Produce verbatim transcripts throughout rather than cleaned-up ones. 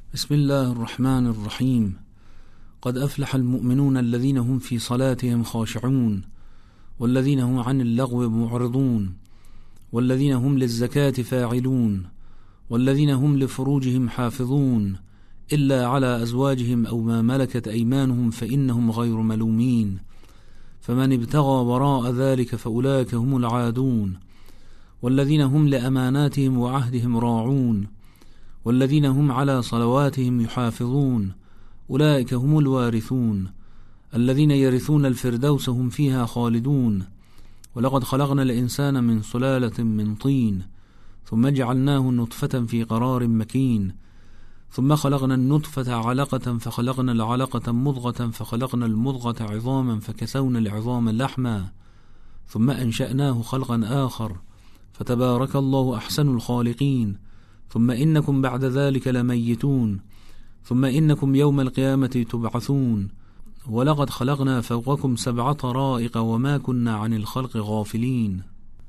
بسم الله الرحمن الرحيم. قد أفلح المؤمنون الذين هم في صلاتهم خاشعون والذين هم عن اللغو معرضون والذين هم للزكاة فاعلون والذين هم لفروجهم حافظون إلا على أزواجهم أو ما ملكت أيمانهم فإنهم غير ملومين، فمن ابتغى وراء ذلك فأولئك هم العادون، والذين هم لأماناتهم وعهدهم راعون والذين هم على صلواتهم يحافظون أولئك هم الوارثون الذين يرثون الفردوس هم فيها خالدون. ولقد خلقنا الإنسان من سلالة من طين ثم جعلناه نطفة في قرار مكين، ثم خلقنا النطفة علقة فخلقنا العلقة مضغة فخلقنا المضغة عظاما فكسونا العظام لحما ثم أنشأناه خلقا آخر فتبارك الله أحسن الخالقين. ثم إنكم بعد ذلك لميتون ثم إنكم يوم القيامة تبعثون. ولقد خلقنا فوقكم سبع طرائق وما كنا عن الخلق غافلين.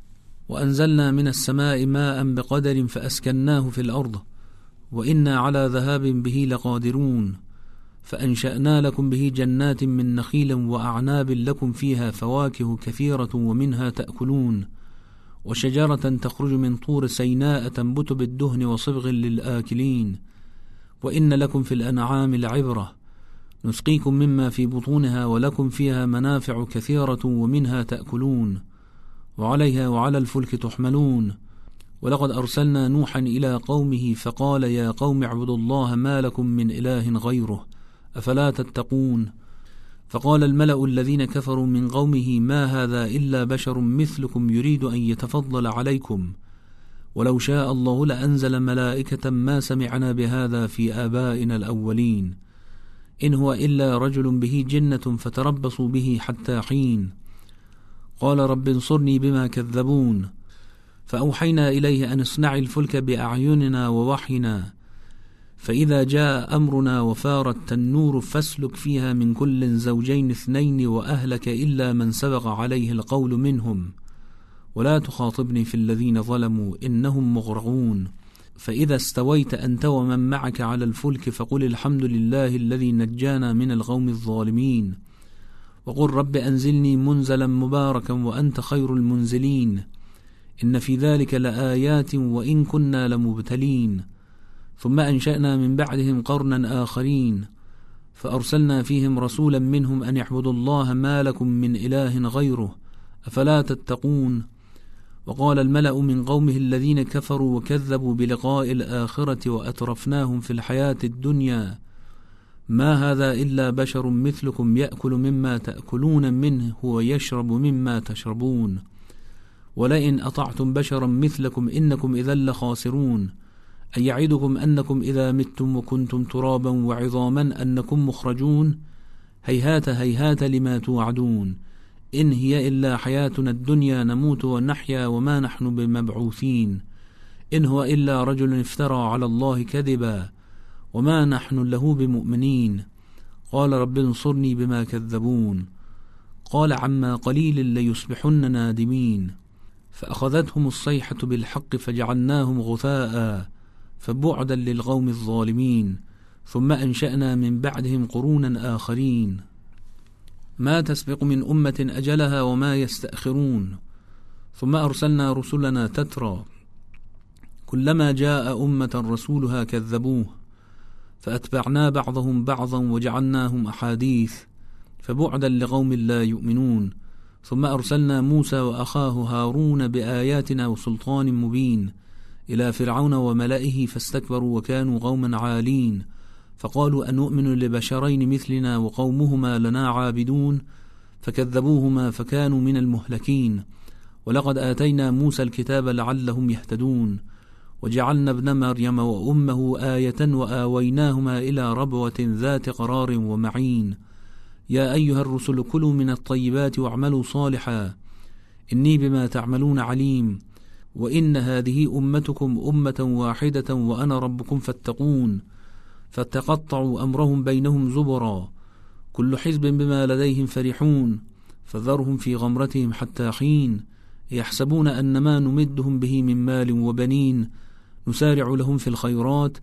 وأنزلنا من السماء ماء بقدر فأسكناه في الأرض وإنا على ذهاب به لقادرون. فأنشأنا لكم به جنات من نخيل وأعناب لكم فيها فواكه كثيرة ومنها تأكلون، وشجرة تخرج من طور سيناء تنبت بالدهن وصبغ للآكلين. وإن لكم في الأنعام لعبرة نسقيكم مما في بطونها ولكم فيها منافع كثيرة ومنها تأكلون وعليها وعلى الفلك تحملون. ولقد أرسلنا نوحا إلى قومه فقال يا قوم اعبدوا الله ما لكم من إله غيره أفلا تتقون. فقال الملأ الذين كفروا من قومه ما هذا إلا بشر مثلكم يريد أن يتفضل عليكم ولو شاء الله لأنزل ملائكة ما سمعنا بهذا في آبائنا الأولين إن هو إلا رجل به جنة فتربصوا به حتى حين. قال رب انصرني بما كذبون. فأوحينا إليه أن اصنع الفلك بأعيننا ووحينا، فإذا جاء أمرنا وفارت النور فاسلك فيها من كل زوجين اثنين وأهلك إلا من سبق عليه القول منهم ولا تخاطبني في الذين ظلموا إنهم مغرقون. فإذا استويت أنت ومن معك على الفلك فقل الحمد لله الذي نجانا من القوم الظالمين وقل رب أنزلني منزلا مباركا وأنت خير المنزلين إن في ذلك لآيات وإن كنا لمبتلين. ثم أنشأنا من بعدهم قرنا آخرين فأرسلنا فيهم رسولا منهم أن يعبدوا الله ما لكم من إله غيره أفلا تتقون. وقال الملأ من قومه الذين كفروا وكذبوا بلقاء الآخرة وأترفناهم في الحياة الدنيا ما هذا إلا بشر مثلكم يأكل مما تأكلون منه ويشرب مما تشربون ولئن أطعتم بشرا مثلكم إنكم إذا لخاسرون. أن يعدكم أنكم إذا متم وكنتم ترابا وعظاما أنكم مخرجون هيهات هيهات لما توعدون إن هي إلا حياتنا الدنيا نموت ونحيا وما نحن بمبعوثين إن هو إلا رجل افترى على الله كذبا وما نحن له بمؤمنين. قال رب انصرني بما كذبون. قال عما قليل ليصبحن نادمين. فأخذتهم الصيحة بالحق فجعلناهم غثاء فبعدا للقوم الظالمين. ثم أنشأنا من بعدهم قرونا آخرين ما تسبق من أمة أجلها وما يستأخرون. ثم أرسلنا رسلنا تترى كلما جاء أمة رسولها كذبوه فأتبعنا بعضهم بعضا وجعلناهم أحاديث فبعدا لقوم لا يؤمنون. ثم أرسلنا موسى وأخاه هارون بآياتنا وسلطان مبين إلى فرعون وملئه فاستكبروا وكانوا قوما عالين فقالوا أنؤمن لبشرين مثلنا وقومهما لنا عابدون فكذبوهما فكانوا من المهلكين. ولقد آتينا موسى الكتاب لعلهم يهتدون وجعلنا ابن مريم وأمه آية وآويناهما إلى ربوة ذات قرار ومعين. يا أيها الرسل كلوا من الطيبات واعملوا صالحا إني بما تعملون عليم. وإن هذه أمتكم أمة واحدة وأنا ربكم فاتقون. فتقطعوا أمرهم بينهم زبرا كل حزب بما لديهم فرحون فذرهم في غمرتهم حتى حين يحسبون أن ما نمدهم به من مال وبنين نسارع لهم في الخيرات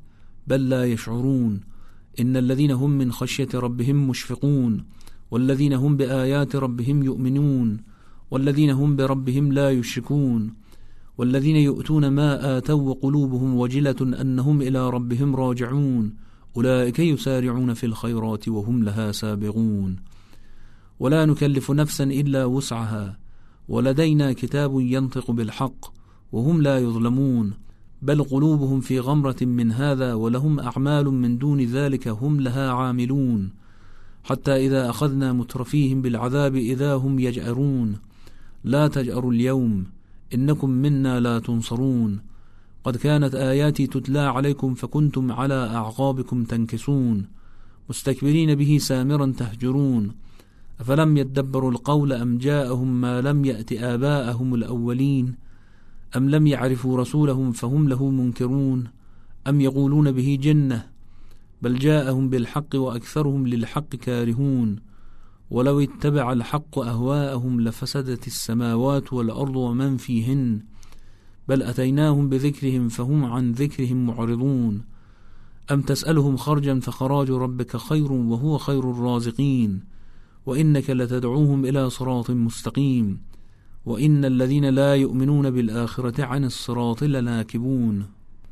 بل لا يشعرون. إن الذين هم من خشية ربهم مشفقون والذين هم بآيات ربهم يؤمنون والذين هم بربهم لا يشركون والذين يؤتون ما آتوا وقلوبهم وجلة أنهم إلى ربهم راجعون أولئك يسارعون في الخيرات وهم لها سابقون. ولا نكلف نفسا إلا وسعها ولدينا كتاب ينطق بالحق وهم لا يظلمون بل قلوبهم في غمرة من هذا ولهم أعمال من دون ذلك هم لها عاملون حتى إذا أخذنا مترفيهم بالعذاب إذا هم يجأرون لا تجأروا اليوم إنكم منا لا تنصرون قد كانت آياتي تتلى عليكم فكنتم على أعقابكم تنكسون مستكبرين به سامرا تهجرون أفلم يدبروا القول أم جاءهم ما لم يأت آباءهم الأولين أم لم يعرفوا رسولهم فهم له منكرون أم يقولون به جنة بل جاءهم بالحق وأكثرهم للحق كارهون ولو اتبع الحق أهواءهم لفسدت السماوات والأرض ومن فيهن بل أتيناهم بذكرهم فهم عن ذكرهم معرضون أم تسألهم خرجا فخراج ربك خير وهو خير الرازقين وإنك لتدعوهم إلى صراط مستقيم وإن الذين لا يؤمنون بالآخرة عن الصراط لناكبون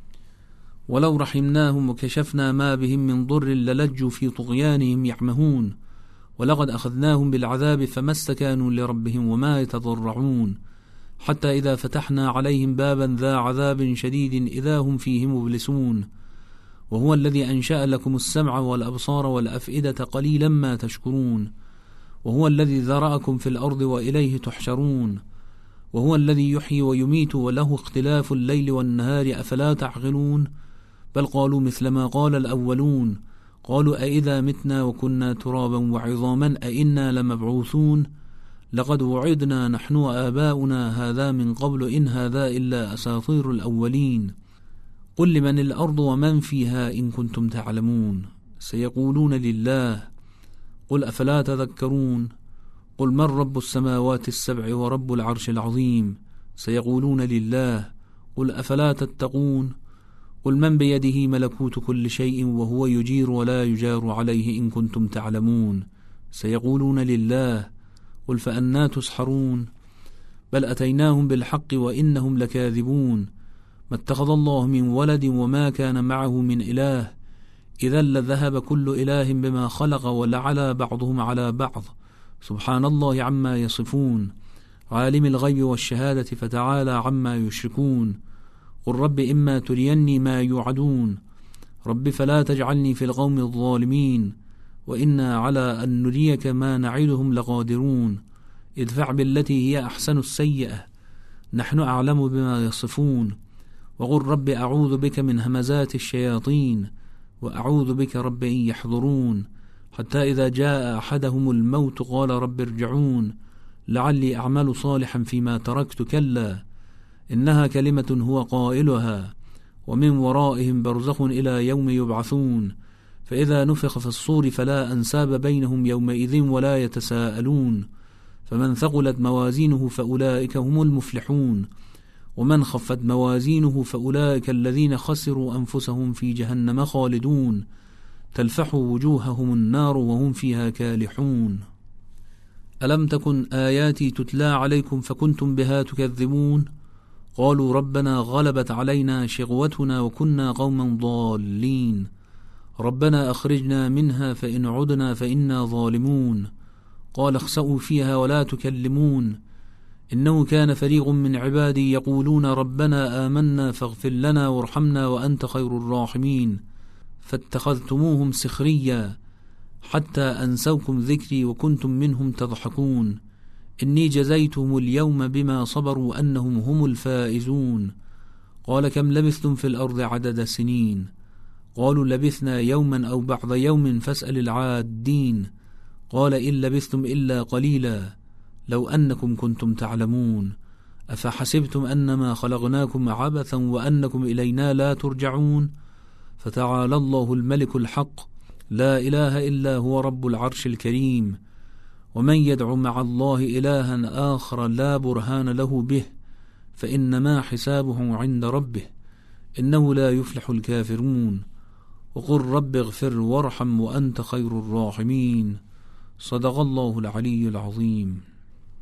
ولو رحمناهم وكشفنا ما بهم من ضر للجوا في طغيانهم يعمهون ولقد أخذناهم بالعذاب فما استكانوا لربهم وما يتضرعون حتى إذا فتحنا عليهم بابا ذا عذاب شديد إذا هم فيه مبلسون وهو الذي أنشأ لكم السمع والأبصار والأفئدة قليلا ما تشكرون وهو الذي ذرأكم في الأرض وإليه تحشرون وهو الذي يحيي ويميت وله اختلاف الليل والنهار أفلا تعقلون بل قالوا مثل ما قال الأولون قالوا أئذا متنا وكنا ترابا وعظاما أئنا لمبعوثون لقد وعدنا نحن وآباؤنا هذا من قبل إن هذا إلا أساطير الأولين قل لمن الأرض ومن فيها إن كنتم تعلمون سيقولون لله قل أفلا تذكرون قل من رب السماوات السبع ورب العرش العظيم سيقولون لله قل أفلا تتقون قل من بيده ملكوت كل شيء وهو يجير ولا يجار عليه إن كنتم تعلمون سيقولون لله قل فأنا تسحرون بل أتيناهم بالحق وإنهم لكاذبون ما اتخذ الله من ولد وما كان معه من إله إذا لذهب كل إله بما خلق ولعلى بعضهم على بعض سبحان الله عما يصفون عالم الغيب والشهادة فتعالى عما يشركون قل رب إما تريني ما يوعدون رب فلا تجعلني في القوم الظالمين وإنا على أن نريك ما نعدهم لقادرون ادفع بالتي هي أحسن السيئة نحن أعلم بما يصفون وقل رب أعوذ بك من همزات الشياطين وأعوذ بك رب أن يحضرون حتى إذا جاء أحدهم الموت قال رب ارجعون لعلي أعمل صالحا فيما تركت كلا إنها كلمة هو قائلها ومن ورائهم برزخ إلى يوم يبعثون فإذا نفخ في الصور فلا أنساب بينهم يومئذ ولا يتساءلون فمن ثقلت موازينه فأولئك هم المفلحون ومن خفت موازينه فأولئك الذين خسروا أنفسهم في جهنم خالدون تلفح وجوههم النار وهم فيها كالحون ألم تكن آياتي تتلى عليكم فكنتم بها تكذبون قالوا ربنا غلبت علينا شقوتنا وكنا قوما ضالين ربنا أخرجنا منها فإن عدنا فإنا ظالمون قال اخسئوا فيها ولا تكلمون إنه كان فريق من عبادي يقولون ربنا آمنا فاغفر لنا وارحمنا وأنت خير الراحمين فاتخذتموهم سخريا حتى أنسوكم ذكري وكنتم منهم تضحكون إني جزيتهم اليوم بما صبروا أنهم هم الفائزون قال كم لبثتم في الأرض عدد سنين قالوا لبثنا يوما أو بعض يوم فاسأل العادين قال إن لبثتم إلا قليلا لو أنكم كنتم تعلمون أفحسبتم أنما خلقناكم عبثا وأنكم إلينا لا ترجعون فتعالى الله الملك الحق لا إله إلا هو رب العرش الكريم ومن يدع مع الله إلها آخر لا برهان له به فإنما حسابه عند ربه إنه لا يفلح الكافرون وقل رب اغفر وارحم وأنت خير الراحمين. صدق الله العلي العظيم.